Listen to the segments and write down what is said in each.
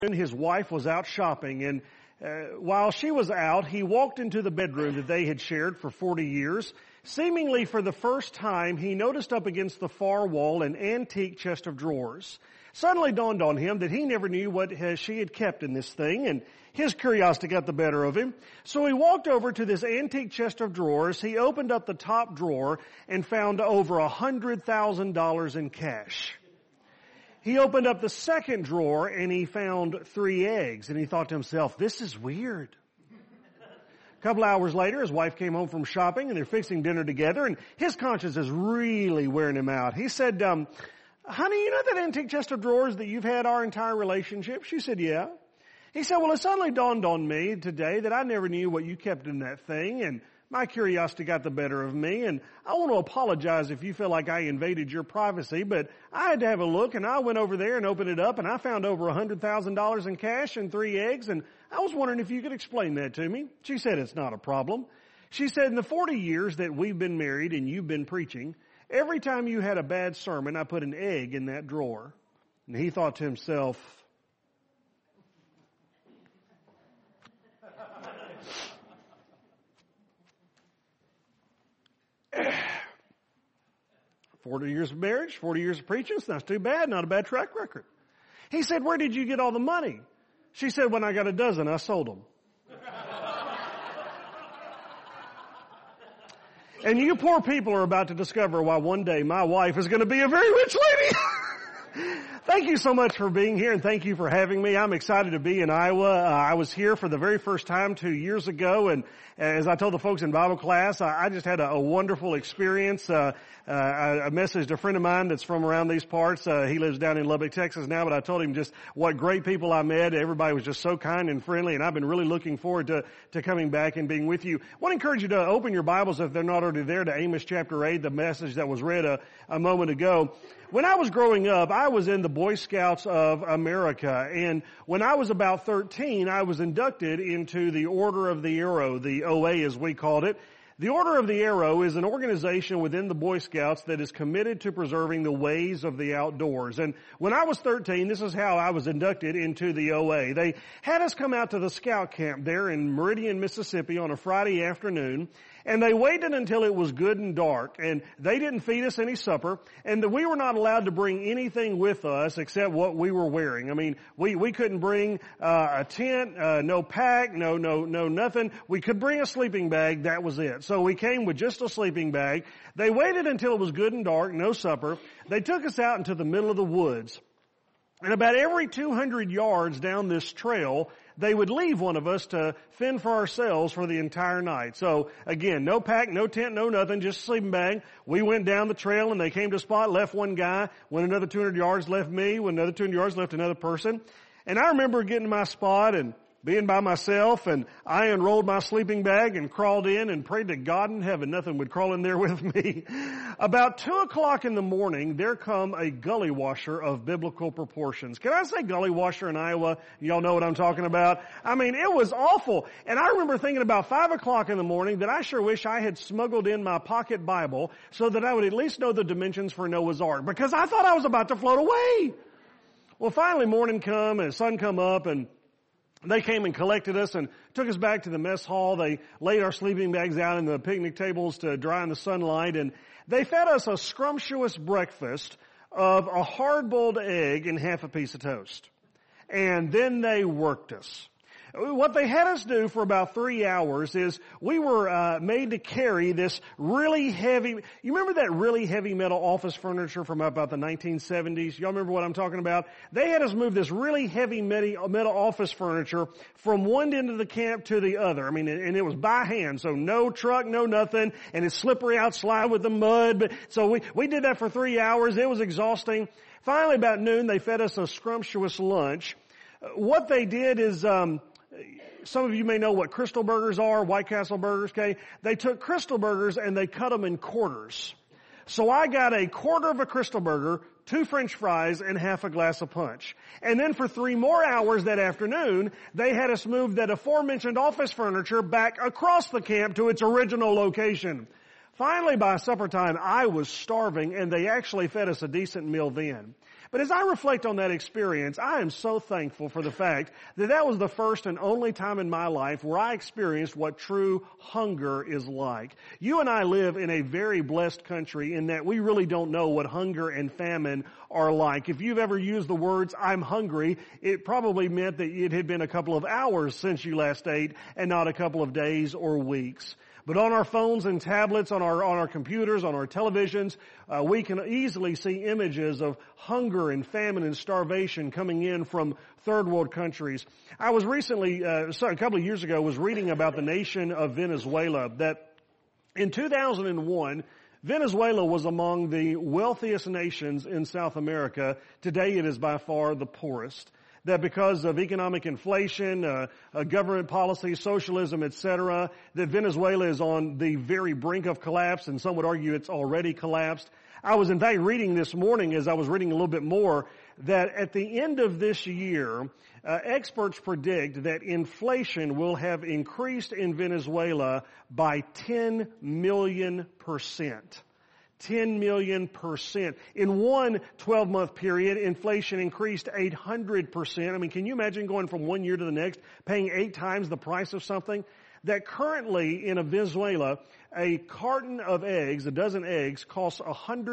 his wife was out shopping, and while she was out, he walked into the bedroom that they had shared for 40 years. Seemingly for the first time, he noticed up against the far wall an antique chest of drawers. Suddenly dawned on him that he never knew what she had kept in this thing, and his curiosity got the better of him. So he walked over to this antique chest of drawers. He opened up the top drawer and found over $100,000 in cash. He opened up the second drawer and he found 3 eggs, and he thought to himself, this is weird. A couple hours later, his wife came home from shopping and they're fixing dinner together, and his conscience is really wearing him out. He said, honey, you know that antique chest of drawers that you've had our entire relationship? She said, yeah. He said, well, it suddenly dawned on me today that I never knew what you kept in that thing, and my curiosity got the better of me, and I want to apologize if you feel like I invaded your privacy, but I had to have a look, and I went over there and opened it up, and I found over $100,000 in cash and 3 eggs, and I was wondering if you could explain that to me. She said, it's not a problem. She said, in the 40 years that we've been married and you've been preaching, every time you had a bad sermon, I put an egg in that drawer. And he thought to himself, 40 years of marriage, 40 years of preaching, it's not too bad, not a bad track record. He said, where did you get all the money? She said, when I got a dozen, I sold them. And you poor people are about to discover why one day my wife is going to be a very rich lady. Thank you so much for being here, and thank you for having me. I'm excited to be in Iowa. I was here for the very first time 2 years ago, and as I told the folks in Bible class, I just had a wonderful experience. I messaged a friend of mine that's from around these parts. He lives down in Lubbock, Texas now, but I told him just what great people I met. Everybody was just so kind and friendly, and I've been really looking forward to coming back and being with you. I want to encourage you to open your Bibles, if they're not already there, to Amos chapter 8, the message that was read a moment ago. When I was growing up, I was in the Boy Scouts of America, and when I was about 13, I was inducted into the Order of the Arrow, the OA as we called it. The Order of the Arrow is an organization within the Boy Scouts that is committed to preserving the ways of the outdoors. And when I was 13, this is how I was inducted into the OA. They had us come out to the scout camp there in Meridian, Mississippi on a Friday afternoon. And they waited until it was good and dark, and they didn't feed us any supper, and we were not allowed to bring anything with us except what we were wearing. I mean, we couldn't bring a tent, no pack, no nothing. We could bring a sleeping bag, that was it. So we came with just a sleeping bag. They waited until it was good and dark, no supper. They took us out into the middle of the woods. And about every 200 yards down this trail, they would leave one of us to fend for ourselves for the entire night. So again, no pack, no tent, no nothing, just a sleeping bag. We went down the trail and they came to a spot, left one guy, went another 200 yards, left me, went another 200 yards, left another person. And I remember getting to my spot and being by myself, and I unrolled my sleeping bag and crawled in and prayed to God in heaven nothing would crawl in there with me. About 2 o'clock in the morning, there come a gully washer of biblical proportions. Can I say gully washer in Iowa? Y'all know what I'm talking about? I mean, it was awful. And I remember thinking about 5 o'clock in the morning that I sure wish I had smuggled in my pocket Bible so that I would at least know the dimensions for Noah's Ark, because I thought I was about to float away. Well, finally morning come and sun come up, and they came and collected us and took us back to the mess hall. They laid our sleeping bags out in the picnic tables to dry in the sunlight, and they fed us a scrumptious breakfast of a hard-boiled egg and half a piece of toast. And then they worked us. What they had us do for about 3 hours is we were made to carry this really heavy, you remember that really heavy metal office furniture from about the 1970s? Y'all remember what I'm talking about? They had us move this really heavy metal office furniture from one end of the camp to the other. I mean, and it was by hand, so no truck, no nothing, and it's slippery outside with the mud. But so we did that for 3 hours. It was exhausting. Finally, about noon, they fed us a scrumptious lunch. What they did is, some of you may know what Crystal Burgers are, White Castle burgers, okay? They took Crystal Burgers and they cut them in quarters. So I got a quarter of a Crystal Burger, 2 French fries, and half a glass of punch. And then for 3 more hours that afternoon, they had us move that aforementioned office furniture back across the camp to its original location. Finally, by supper time, I was starving, and they actually fed us a decent meal then. But as I reflect on that experience, I am so thankful for the fact that that was the first and only time in my life where I experienced what true hunger is like. You and I live in a very blessed country in that we really don't know what hunger and famine are like. If you've ever used the words, I'm hungry, it probably meant that it had been a couple of hours since you last ate and not a couple of days or weeks. But on our phones and tablets, on our computers, on our televisions, we can easily see images of hunger and famine and starvation coming in from third world countries. I was recently, a couple of years ago, was reading about the nation of Venezuela, that in 2001, Venezuela was among the wealthiest nations in South America. Today it is by far the poorest. That because of economic inflation, government policy, socialism, etc., that Venezuela is on the very brink of collapse, and some would argue it's already collapsed. I was in fact reading this morning, as I was reading a little bit more, that at the end of this year, experts predict that inflation will have increased in Venezuela by 10 million%. 10 million%. In one 12-month period, inflation increased 800%. I mean, can you imagine going from one year to the next, paying 8 times the price of something? That currently in Venezuela, a carton of eggs, a dozen eggs, costs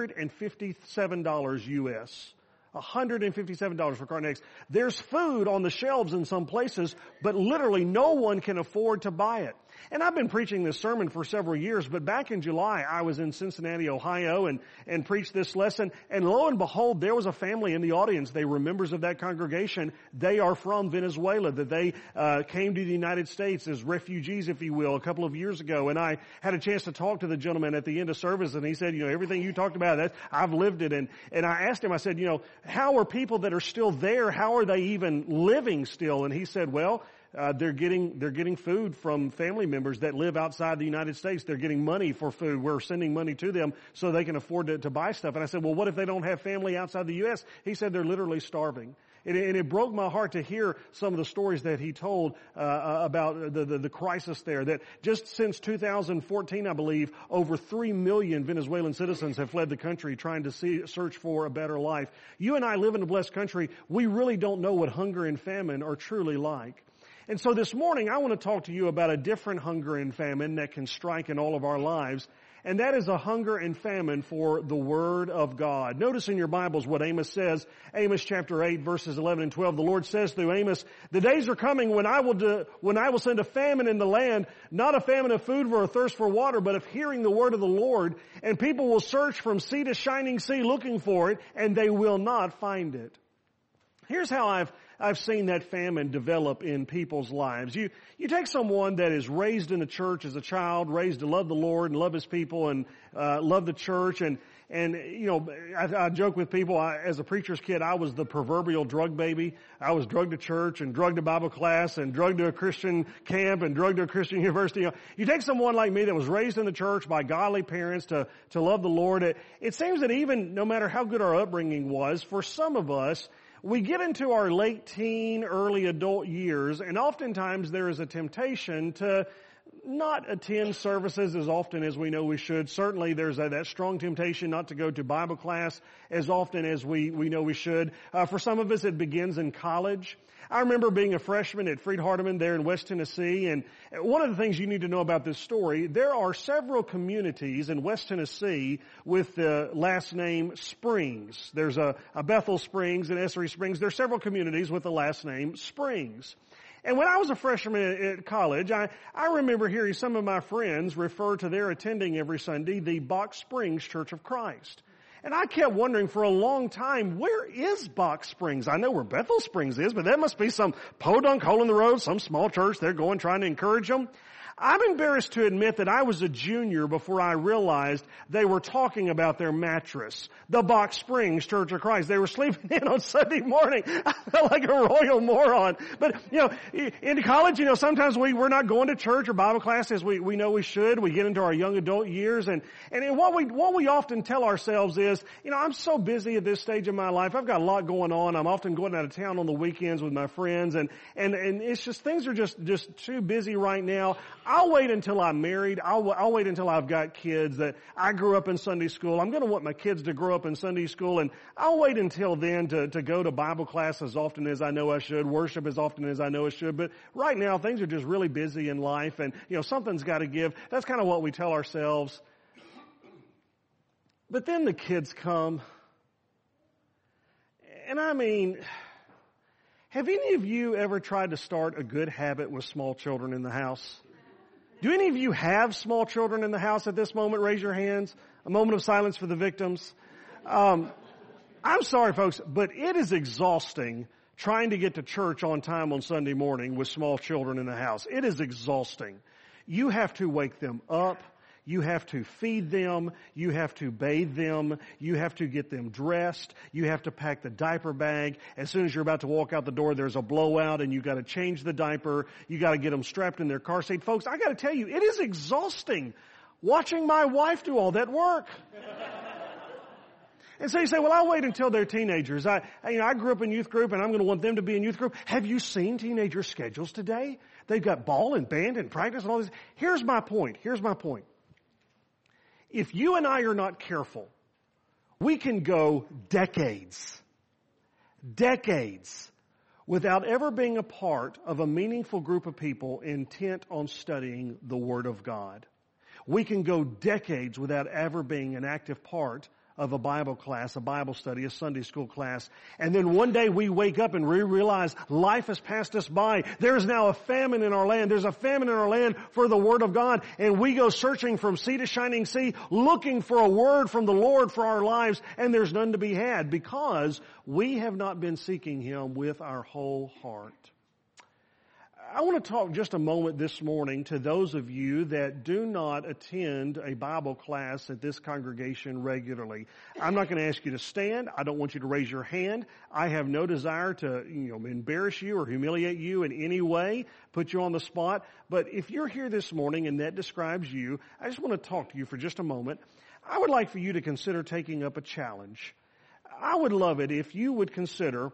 $157 US. $157 for carton eggs. There's food on the shelves in some places, but literally no one can afford to buy it. And I've been preaching this sermon for several years, but back in July, I was in Cincinnati, Ohio, and preached this lesson. And lo and behold, there was a family in the audience. They were members of that congregation. They are from Venezuela, that they came to the United States as refugees, if you will, a couple of years ago. And I had a chance to talk to the gentleman at the end of service, and he said, everything you talked about, I've lived it. And I asked him, I said, how are people that are still there, how are they even living still? And he said, well, they're getting food from family members that live outside the United States. They're getting money for food. We're sending money to them so they can afford to buy stuff. And I said, well, what if they don't have family outside the U.S.? He said they're literally starving. And it broke my heart to hear some of the stories that he told about the crisis there. That just since 2014, I believe, over 3 million Venezuelan citizens have fled the country trying to search for a better life. You and I live in a blessed country. We really don't know what hunger and famine are truly like. And so this morning, I want to talk to you about a different hunger and famine that can strike in all of our lives. And that is a hunger and famine for the Word of God. Notice in your Bibles what Amos says. Amos chapter 8 verses 11 and 12. The Lord says through Amos, the days are coming when I will send a famine in the land, not a famine of food or a thirst for water, but of hearing the word of the Lord. And people will search from sea to shining sea looking for it, and they will not find it. Here's how I've seen that famine develop in people's lives. You take someone that is raised in the church as a child, raised to love the Lord and love His people and love the church, and I joke with people. As a preacher's kid, I was the proverbial drug baby. I was drugged to church and drugged to Bible class and drugged to a Christian camp and drugged to a Christian university. You take someone like me that was raised in the church by godly parents to love the Lord. It seems that even no matter how good our upbringing was, for some of us, we get into our late teen, early adult years, and oftentimes there is a temptation to not attend services as often as we know we should. Certainly there's that strong temptation not to go to Bible class as often as we know we should. For some of us, it begins in college. I remember being a freshman at Freed-Hardeman there in West Tennessee, and one of the things you need to know about this story, there are several communities in West Tennessee with the last name Springs. There's a Bethel Springs and Essery Springs. There are several communities with the last name Springs. And when I was a freshman at college, I remember hearing some of my friends refer to their attending every Sunday the Box Springs Church of Christ. And I kept wondering for a long time, where is Box Springs? I know where Bethel Springs is, but that must be some podunk hole in the road, some small church they're going trying to encourage them. I'm embarrassed to admit that I was a junior before I realized they were talking about their mattress, the Box Springs Church of Christ. They were sleeping in on Sunday morning. I felt like a royal moron. But, in college, sometimes we're not going to church or Bible class as we know we should. We get into our young adult years, and what we often tell ourselves is, I'm so busy at this stage of my life. I've got a lot going on. I'm often going out of town on the weekends with my friends, and it's just, things are just too busy right now. I'll wait until I'm married. I'll wait until I've got kids, that I grew up in Sunday school. I'm going to want my kids to grow up in Sunday school, and I'll wait until then to go to Bible class as often as I know I should, worship as often as I know I should. But right now, things are just really busy in life, and, something's got to give. That's kind of what we tell ourselves. But then the kids come. And I mean, have any of you ever tried to start a good habit with small children in the house? Do any of you have small children in the house at this moment? Raise your hands. A moment of silence for the victims. I'm sorry, folks, but it is exhausting trying to get to church on time on Sunday morning with small children in the house. It is exhausting. You have to wake them up. You have to feed them. You have to bathe them. You have to get them dressed. You have to pack the diaper bag. As soon as you're about to walk out the door, there's a blowout and you got to change the diaper. You got to get them strapped in their car seat. Folks, I got to tell you, it is exhausting watching my wife do all that work. And so you say, well, I'll wait until they're teenagers. I grew up in youth group and I'm going to want them to be in youth group. Have you seen teenager schedules today? They've got ball and band and practice and all this. Here's my point. If you and I are not careful, we can go decades without ever being a part of a meaningful group of people intent on studying the Word of God. We can go decades without ever being an active part of a Bible class, a Bible study, a Sunday school class. And then one day we wake up and we realize life has passed us by. There's now a famine in our land. There's a famine in our land for the Word of God. And we go searching from sea to shining sea, looking for a word from the Lord for our lives. And there's none to be had because we have not been seeking Him with our whole heart. I want to talk just a moment this morning to those of you that do not attend a Bible class at this congregation regularly. I'm not going to ask you to stand. I don't want you to raise your hand. I have no desire to, embarrass you or humiliate you in any way, put you on the spot. But if you're here this morning and that describes you, I just want to talk to you for just a moment. I would like for you to consider taking up a challenge. I would love it if you would consider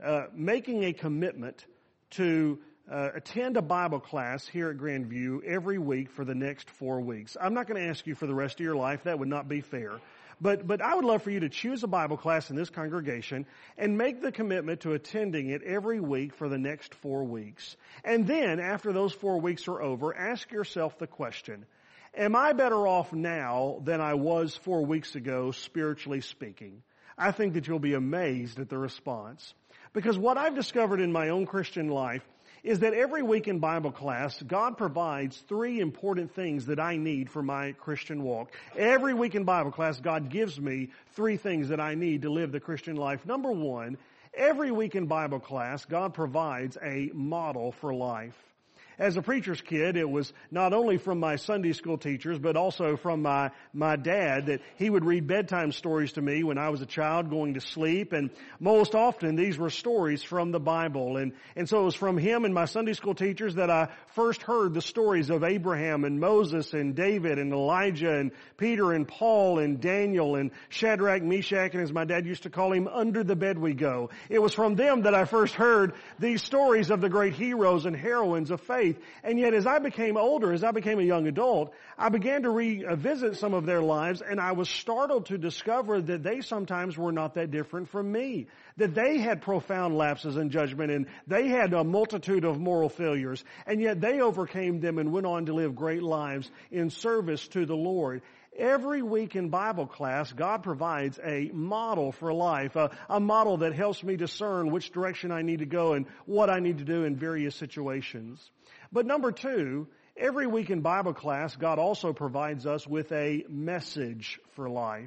making a commitment to attend a Bible class here at Grandview every week for the next 4 weeks. I'm not going to ask you for the rest of your life. That would not be fair. But I would love for you to choose a Bible class in this congregation and make the commitment to attending it every week for the next 4 weeks. And then, after those 4 weeks are over, ask yourself the question, am I better off now than I was 4 weeks ago, spiritually speaking? I think that you'll be amazed at the response. Because what I've discovered in my own Christian life is that every week in Bible class, God provides 3 important things that I need for my Christian walk. Every week in Bible class, God gives me 3 things that I need to live the Christian life. Number 1, every week in Bible class, God provides a model for life. As a preacher's kid, it was not only from my Sunday school teachers, but also from my dad that he would read bedtime stories to me when I was a child going to sleep. And most often these were stories from the Bible. And so it was from him and my Sunday school teachers that I first heard the stories of Abraham and Moses and David and Elijah and Peter and Paul and Daniel and Shadrach, Meshach, and as my dad used to call him, under the bed we go. It was from them that I first heard these stories of the great heroes and heroines of faith. And yet as I became older, as I became a young adult, I began to revisit some of their lives, and I was startled to discover that they sometimes were not that different from me. That they had profound lapses in judgment, and they had a multitude of moral failures, and yet they overcame them and went on to live great lives in service to the Lord. Every week in Bible class, God provides a model for life, a model that helps me discern which direction I need to go and what I need to do in various situations. But number 2, every week in Bible class, God also provides us with a message for life.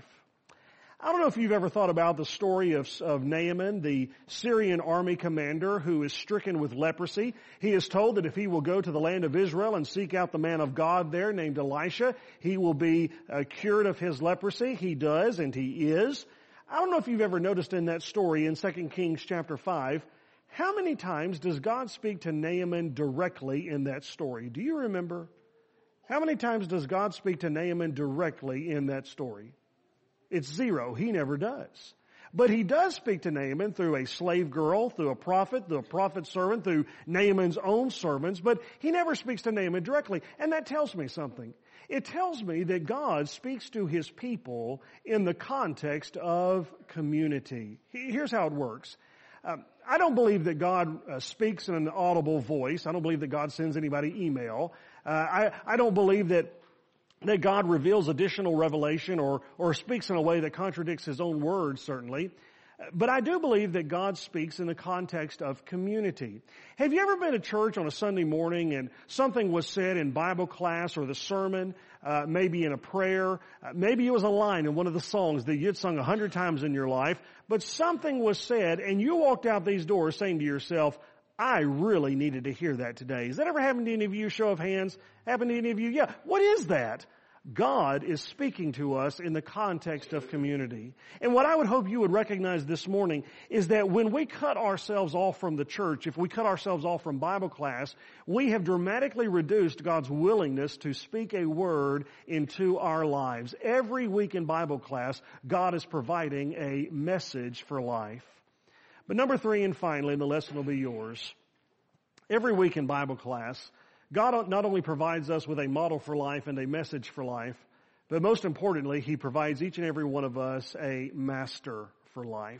I don't know if you've ever thought about the story of Naaman, the Syrian army commander who is stricken with leprosy. He is told that if he will go to the land of Israel and seek out the man of God there named Elisha, he will be cured of his leprosy. He does, and he is. I don't know if you've ever noticed in that story in 2 Kings chapter 5, how many times does God speak to Naaman directly in that story? Do you remember? How many times does God speak to Naaman directly in that story? It's 0. He never does. But he does speak to Naaman through a slave girl, through a prophet's servant, through Naaman's own servants, but he never speaks to Naaman directly. And that tells me something. It tells me that God speaks to his people in the context of community. Here's how it works. I don't believe that God speaks in an audible voice. I don't believe that God sends anybody email. I don't believe that God reveals additional revelation or speaks in a way that contradicts his own words, certainly. But I do believe that God speaks in the context of community. Have you ever been to church on a Sunday morning and something was said in Bible class or the sermon, maybe in a prayer, maybe it was a line in one of the songs that you'd sung 100 times in your life, but something was said and you walked out these doors saying to yourself, I really needed to hear that today. Has that ever happened to any of you? Show of hands. Happened to any of you? Yeah. What is that? God is speaking to us in the context of community. And what I would hope you would recognize this morning is that when we cut ourselves off from the church, if we cut ourselves off from Bible class, we have dramatically reduced God's willingness to speak a word into our lives. Every week in Bible class, God is providing a message for life. But number 3 and finally, and the lesson will be yours. Every week in Bible class, God not only provides us with a model for life and a message for life, but most importantly, he provides each and every one of us a master for life.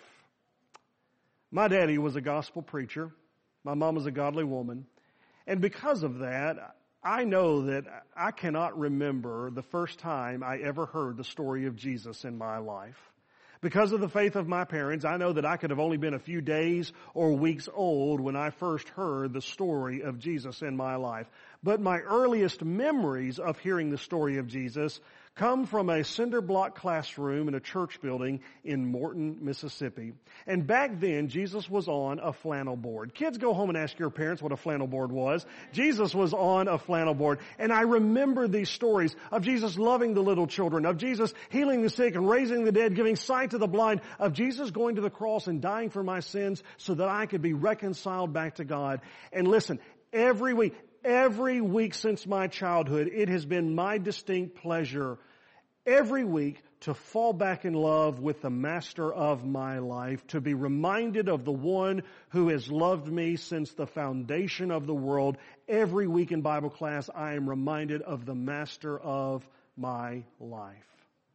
My daddy was a gospel preacher. My mom was a godly woman. And because of that, I know that I cannot remember the first time I ever heard the story of Jesus in my life. Because of the faith of my parents, I know that I could have only been a few days or weeks old when I first heard the story of Jesus in my life. But my earliest memories of hearing the story of Jesus come from a cinder block classroom in a church building in Morton, Mississippi. And back then, Jesus was on a flannel board. Kids, go home and ask your parents what a flannel board was. Jesus was on a flannel board. And I remember these stories of Jesus loving the little children, of Jesus healing the sick and raising the dead, giving sight to the blind, of Jesus going to the cross and dying for my sins so that I could be reconciled back to God. And listen, every week since my childhood, it has been my distinct pleasure every week to fall back in love with the master of my life, to be reminded of the one who has loved me since the foundation of the world. Every week in Bible class, I am reminded of the master of my life.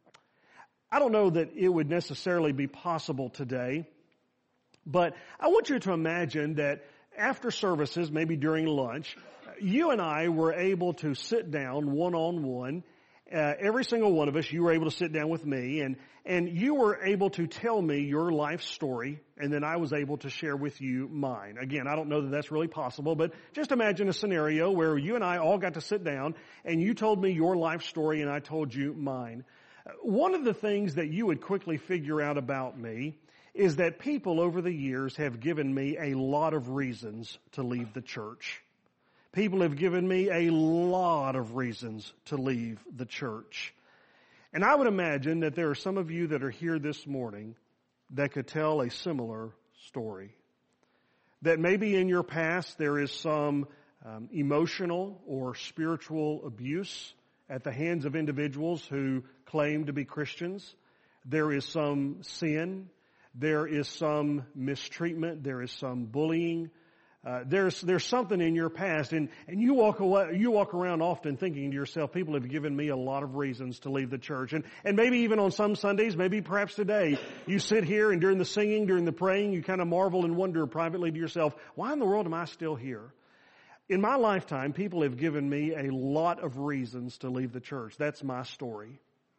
I don't know that it would necessarily be possible today, but I want you to imagine that after services, maybe during lunch, you and I were able to sit down one-on-one. Every single one of us, you were able to sit down with me and you were able to tell me your life story, and then I was able to share with you mine. Again, I don't know that that's really possible, but just imagine a scenario where you and I all got to sit down and you told me your life story and I told you mine. One of the things that you would quickly figure out about me is that people over the years have given me a lot of reasons to leave the church. People have given me a lot of reasons to leave the church. And I would imagine that there are some of you that are here this morning that could tell a similar story. That maybe in your past there is some emotional or spiritual abuse at the hands of individuals who claim to be Christians. There is some sin. There is some mistreatment. There is some bullying. There's something in your past, and you walk around often thinking to yourself, people have given me a lot of reasons to leave the church. And maybe even on some Sundays, maybe perhaps today, you sit here and during the singing, during the praying, you kind of marvel and wonder privately to yourself, why in the world am I still here? In my lifetime, people have given me a lot of reasons to leave the church. That's my story.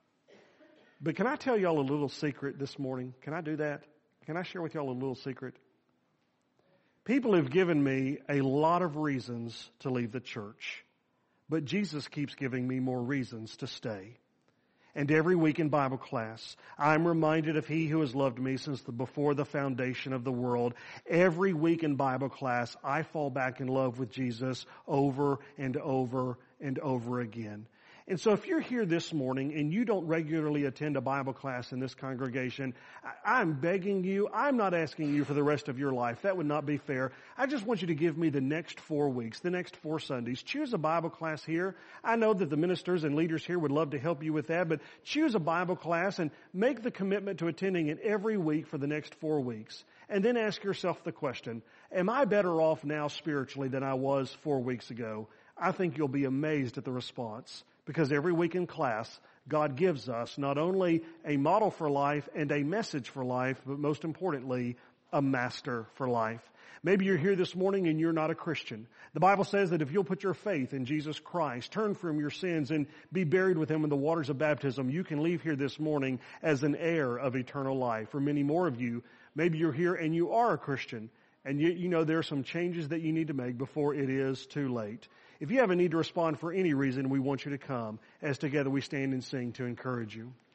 But can I tell y'all a little secret this morning? Can I do that? Can I share with y'all a little secret? People have given me a lot of reasons to leave the church, but Jesus keeps giving me more reasons to stay. And every week in Bible class, I'm reminded of He who has loved me since before the foundation of the world. Every week in Bible class, I fall back in love with Jesus over and over and over again. And so if you're here this morning and you don't regularly attend a Bible class in this congregation, I'm begging you, I'm not asking you for the rest of your life. That would not be fair. I just want you to give me the next 4 weeks, the next 4 Sundays. Choose a Bible class here. I know that the ministers and leaders here would love to help you with that, but choose a Bible class and make the commitment to attending it every week for the next 4 weeks. And then ask yourself the question, am I better off now spiritually than I was 4 weeks ago? I think you'll be amazed at the response. Because every week in class, God gives us not only a model for life and a message for life, but most importantly, a master for life. Maybe you're here this morning and you're not a Christian. The Bible says that if you'll put your faith in Jesus Christ, turn from your sins and be buried with Him in the waters of baptism, you can leave here this morning as an heir of eternal life. For many more of you, maybe you're here and you are a Christian, and you know there are some changes that you need to make before it is too late. If you have a need to respond for any reason, we want you to come as together we stand and sing to encourage you.